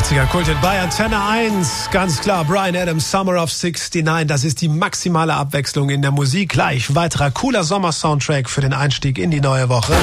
80er Kulthit bei Antenne 1. Ganz klar, Bryan Adams, Summer of 69. Das ist die maximale Abwechslung in der Musik. Gleich weiterer cooler Sommer-Soundtrack für den Einstieg in die neue Woche.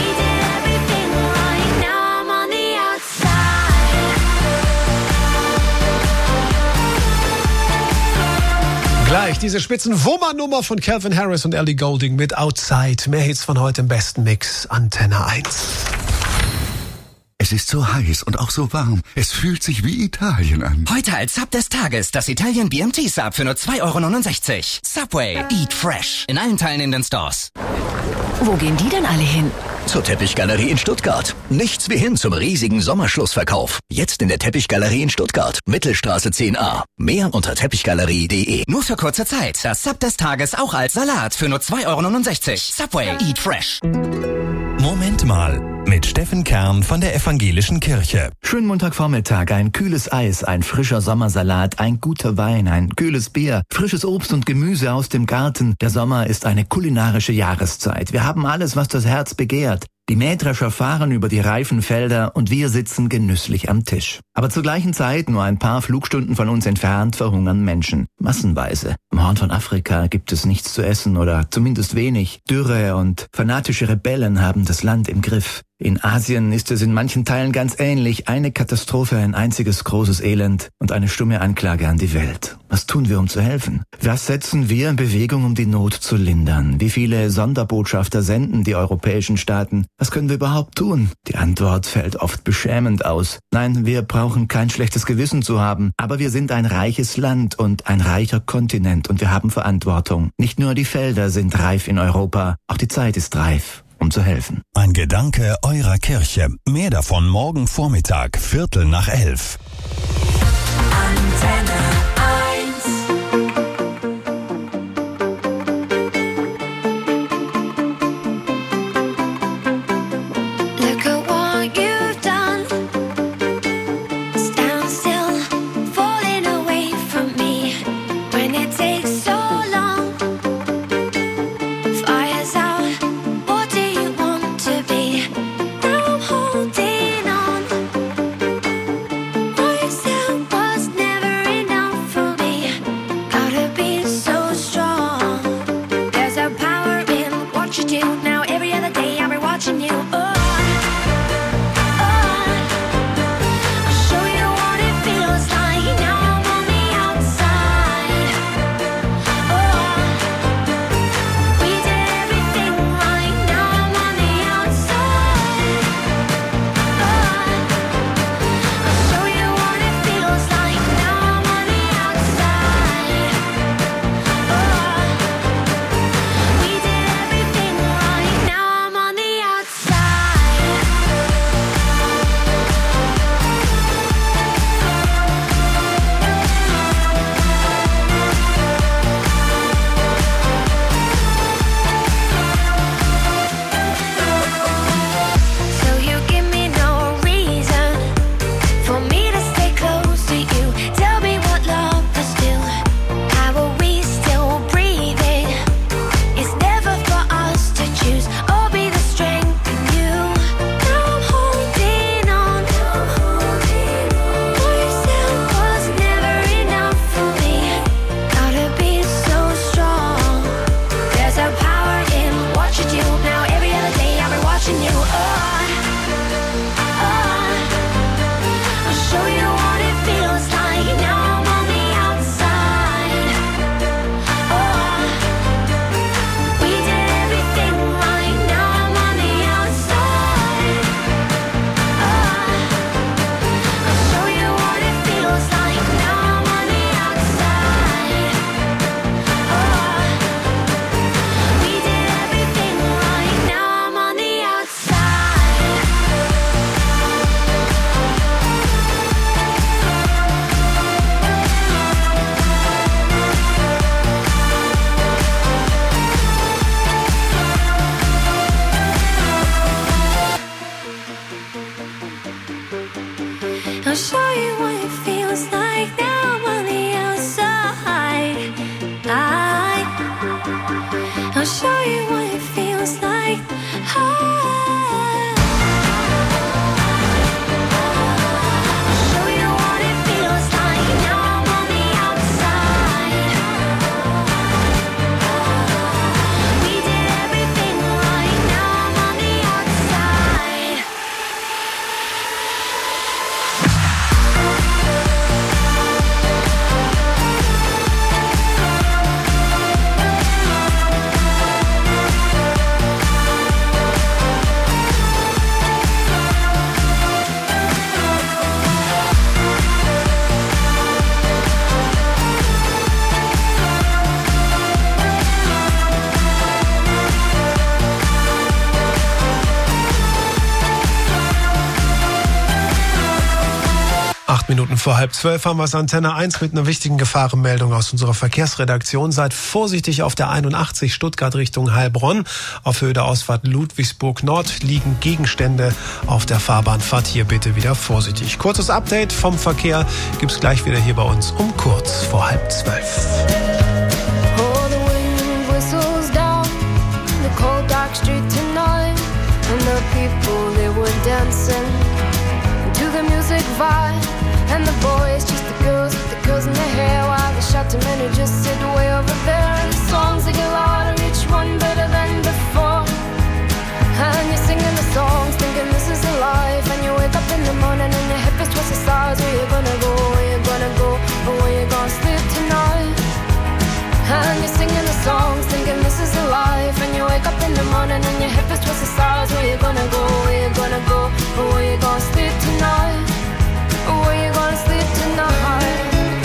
Gleich diese Spitzenwummernummer von Calvin Harris und Ellie Goulding mit Outside. Mehr Hits von heute im besten Mix. Antenne 1. Es ist so heiß und auch so warm. Es fühlt sich wie Italien an. Heute als Sub des Tages das Italien BMT Sub für nur 2,69 €. Subway. Eat fresh. In allen Teilen in den Stores. Wo gehen die denn alle hin? Zur Teppichgalerie in Stuttgart. Nichts wie hin zum riesigen Sommerschlussverkauf. Jetzt in der Teppichgalerie in Stuttgart. Mittelstraße 10a. Mehr unter teppichgalerie.de. Nur für kurze Zeit. Das Sub des Tages auch als Salat für nur 2,69 €. Subway. Eat fresh. Moment mal. Mit Steffen Kern von der Evangelischen Kirche. Schönen Montagvormittag, ein kühles Eis, ein frischer Sommersalat, ein guter Wein, ein kühles Bier, frisches Obst und Gemüse aus dem Garten. Der Sommer ist eine kulinarische Jahreszeit. Wir haben alles, was das Herz begehrt. Die Mähdrescher fahren über die reifen Felder und wir sitzen genüsslich am Tisch. Aber zur gleichen Zeit, nur ein paar Flugstunden von uns entfernt, verhungern Menschen. Massenweise. Im Horn von Afrika gibt es nichts zu essen oder zumindest wenig. Dürre und fanatische Rebellen haben das Land im Griff. In Asien ist es in manchen Teilen ganz ähnlich. Eine Katastrophe, ein einziges großes Elend und eine stumme Anklage an die Welt. Was tun wir, um zu helfen? Was setzen wir in Bewegung, um die Not zu lindern? Wie viele Sonderbotschafter senden die europäischen Staaten? Was können wir überhaupt tun? Die Antwort fällt oft beschämend aus. Nein, wir brauchen kein schlechtes Gewissen zu haben. Aber wir sind ein reiches Land und ein reicher Kontinent und wir haben Verantwortung. Nicht nur die Felder sind reif in Europa, auch die Zeit ist reif, um zu helfen. Ein Gedanke eurer Kirche. Mehr davon morgen Vormittag, 11:45. Antenne 1. Look at what you've done. Stand still, falling away from me. When it takes so long. Fire's out, what do you want to be? Now I'm holding on. Myself was never enough for me. Gotta be so strong. There's a power in what you do. Now every other day I'll be watching you. I'll show you what it feels like. Now I'm on the outside. We did everything right. Now I'm on the outside. I'll show you what it feels like. Now I'm on the outside. We did everything right. Now I'm on the outside. So you give me no reason for me to stay close to you. Tell me what love is do. How are we still breathing? It's never for us to choose or be the strength in you. Now I'm holding on. Myself was never enough for me. Gotta be so strong. There's a power in what you do. Now every other day I'll be watching you. I'll show you what it feels like. Now I'm on the outside. We did everything right. Now I'm on the outside. I'll show you what it feels like. Now I'm on the outside. We did everything right. Now I'm on the outside. I'll show you what it feels like. Now I'm on the outside. I'll show you what it feels like. I'll show you what it Minuten vor 11:30 haben wir es Antenne 1 mit einer wichtigen Gefahrenmeldung aus unserer Verkehrsredaktion. Seid vorsichtig auf der 81 Stuttgart Richtung Heilbronn. Auf Höhe der Ausfahrt Ludwigsburg Nord liegen Gegenstände auf der Fahrbahn. Fahrt hier bitte wieder vorsichtig. Kurzes Update vom Verkehr gibt's gleich wieder hier bei uns um kurz vor 11:30. And the boys, just the girls with the girls in their hair, while the shouting men who just sit way over there. And the songs they get louder, each one better than before. And you're singing the songs, thinking this is a life. And you wake up in the morning and your hip is twisted sides. Where you gonna go, where you gonna go, or where you gonna sleep tonight? And you're singing the songs, thinking this is a life. And you wake up in the morning and your hip is twisted sides. Where you gonna go, where you gonna go, or where you gonna sleep tonight? Where you gonna sleep tonight?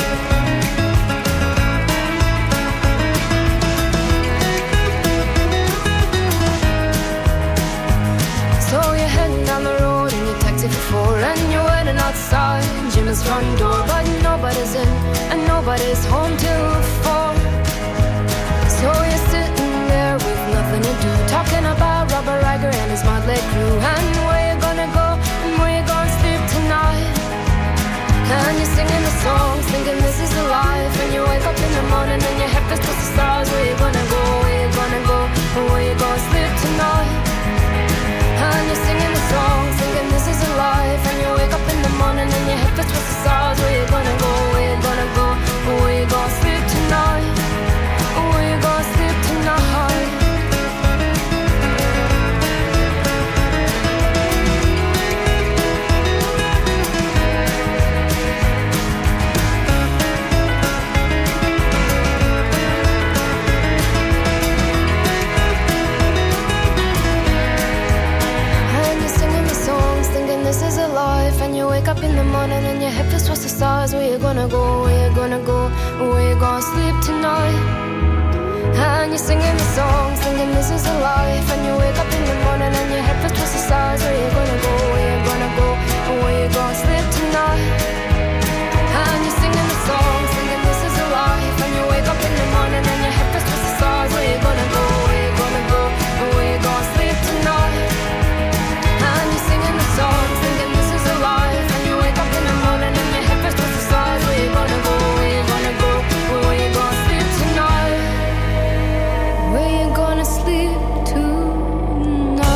So you're heading down the road in your taxi for 4, and you're waiting outside Jim's front door, but nobody's in and nobody's home till 4. So you're sitting there with nothing to do, talking about Robert Riger and his motley crew, and where you gonna go and where you gonna sleep tonight? And you're singing the songs, thinking this is the life. And you wake up in the morning and your head is twisted the stars. Where you gonna go, where you gonna go, or where you gonna sleep tonight? And you're singing the songs, thinking this is a life. And you wake up in the morning and your head is twisted the stars. Where you gonna go, where you gonna go, or where you gonna sleep tonight? Or where you gonna sleep tonight? This is a life, and you wake up in the morning and your head feels towards the stars. Where you gonna go, where you gonna go, where you gonna sleep tonight? And you're singing the songs, thinking this is a life. And you wake up in the morning and your head feels towards the stars. Where you gonna go, where you gonna go, where you gonna sleep tonight? And you're singing the songs, thinking this is a life. And you wake up in the morning and your head feels towards the stars. Where you gonna go, where you gonna go, where you gonna sleep tonight? And you're singing the songs, thinking this is a life. And you wake up in the morning and your head feels towards the stars. Where you gonna go, where you gonna go, where you gonna sleep tonight? Where you gonna sleep tonight?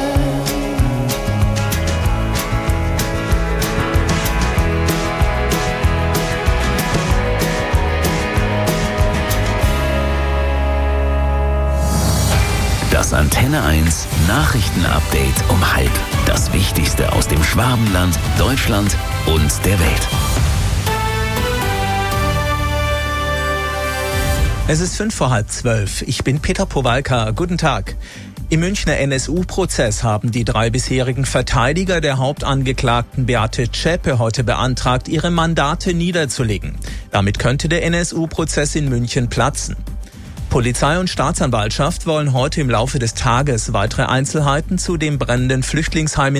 Das Antenne 1 Nachrichtenupdate um 12:30. Das Wichtigste aus dem Schwabenland, Deutschland und der Welt. Es ist 11:55. Ich bin Peter Powalka. Guten Tag. Im Münchner NSU-Prozess haben die 3 bisherigen Verteidiger der Hauptangeklagten Beate Zschäpe heute beantragt, ihre Mandate niederzulegen. Damit könnte der NSU-Prozess in München platzen. Polizei und Staatsanwaltschaft wollen heute im Laufe des Tages weitere Einzelheiten zu dem brennenden Flüchtlingsheim